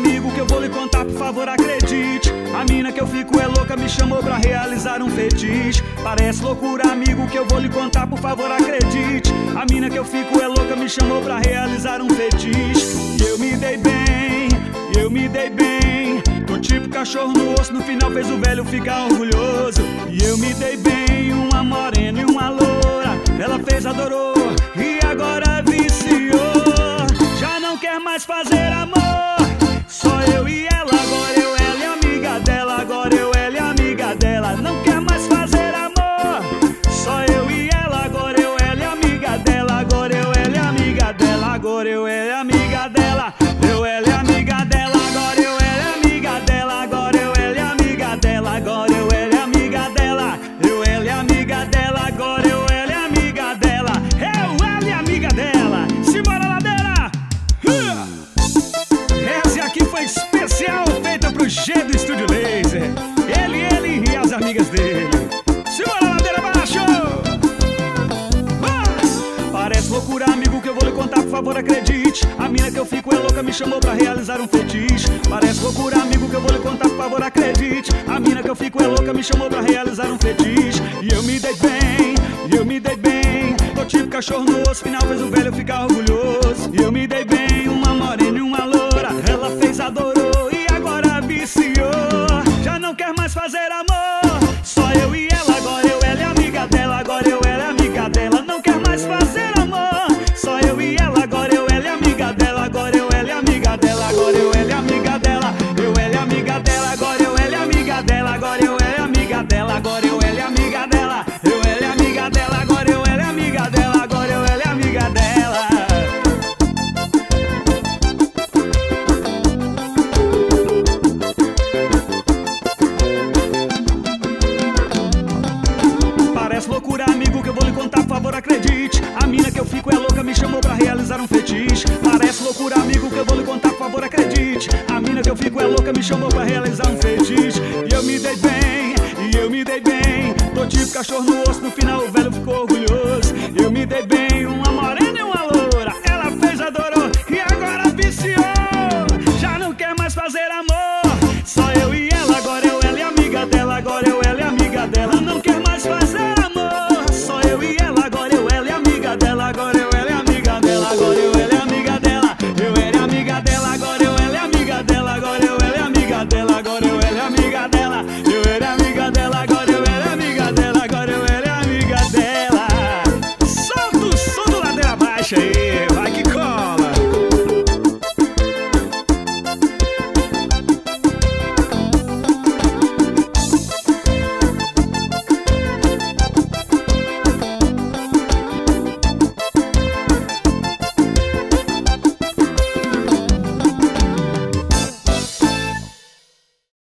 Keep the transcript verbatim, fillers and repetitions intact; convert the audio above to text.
amigo que eu vou lhe contar, por favor acredite. A mina que eu fico é louca, me chamou pra realizar um fetiche. Parece loucura, amigo, que eu vou lhe contar, por favor acredite. A mina que eu fico é louca, me chamou pra realizar um fetiche. E eu me dei bem, e eu me dei bem. Tô tipo cachorro no osso, no final fez o velho ficar orgulhoso. E eu me dei bem, uma morena e uma loura. Ela fez, adorou, e agora viciou. Já não quer mais fazer amor, só eu e ela. Agora eu, ela e amiga dela. Agora eu, ela e amiga dela. Não quer mais fazer amor, só eu e ela. Agora eu, ela e amiga dela. Agora eu, ela e amiga dela. Agora eu, ela e amiga dela. Eu, ela e amiga dela. Agora eu, ela e amiga dela. Agora eu, ela e amiga dela. Agora eu, ela e amiga dela. Eu, ela e amiga dela. Agora eu, ela e amiga dela. Eu, ela e amiga dela. Simbora, ladeira! Essa aqui foi especial, feita pro G do Estúdio Laser. Ele, ele e as amigas dele. Simbora, ladeira abaixo! Ah! Parece loucura, amigo, que eu vou lhe contar, por favor acredite. A mina que eu fico é louca, me chamou pra realizar um fetiche. Parece loucura, amigo, que eu vou lhe contar, por favor acredite. A mina que eu fico é louca, me chamou pra realizar um fetiche. E eu me dei bem, e eu me dei bem. Tô tipo cachorro no osso, final fez o velho ficar orgulhoso. E eu me dei bem, uma morena e uma loura. Ela fez, adorou, e agora viciou. Já não quer mais fazer amor, só eu e ela. Agora eu, ela e amiga dela. Agora eu, ela e amiga dela. Não quer mais fazer amor, só eu e ela. Agora eu, ela e amiga dela. Agora eu, ela e amiga dela. Agora eu, ela e amiga dela. Eu, ela e amiga dela. Agora eu, ela e amiga dela. Agora eu, ela e amiga dela. Agora eu, ela e amiga dela. Eu, ela e amiga dela. Agora eu, ela e amiga dela. Agora eu, ela e amiga dela. Parece loucura, amigo, que eu vou lhe contar, por favor acredite. A mina que eu fico é louca, me chamou pra realizar um fetiche. Parece loucura, amigo, que eu vou lhe contar, por favor acredite. A mina que eu fico é louca, me chamou pra realizar um fetiche. E eu me dei bem, e eu me dei bem. Tô tipo cachorro no osso, no final o velho ficou orgulhoso. Eu me dei bem, uma morena e uma loura. Ela fez, adorou, e agora viciou. Já não quer mais fazer amor, só eu e ela. Agora eu, ela e amiga dela. Agora eu, ela e amiga dela. Não quer mais fazer amor, só eu e ela. Agora eu, ela e amiga dela. Agora eu, ela e amiga dela. Agora eu, ela e amiga dela. Eu, ela e amiga dela. Agora eu, ela e amiga dela. Agora eu, ela e amiga dela. Agora eu, ela e amiga dela. Eu, ela e amiga dela. Agora eu, ela e amiga dela. Agora eu, ela e amiga dela. Solta o som do ladeira abaixo aí.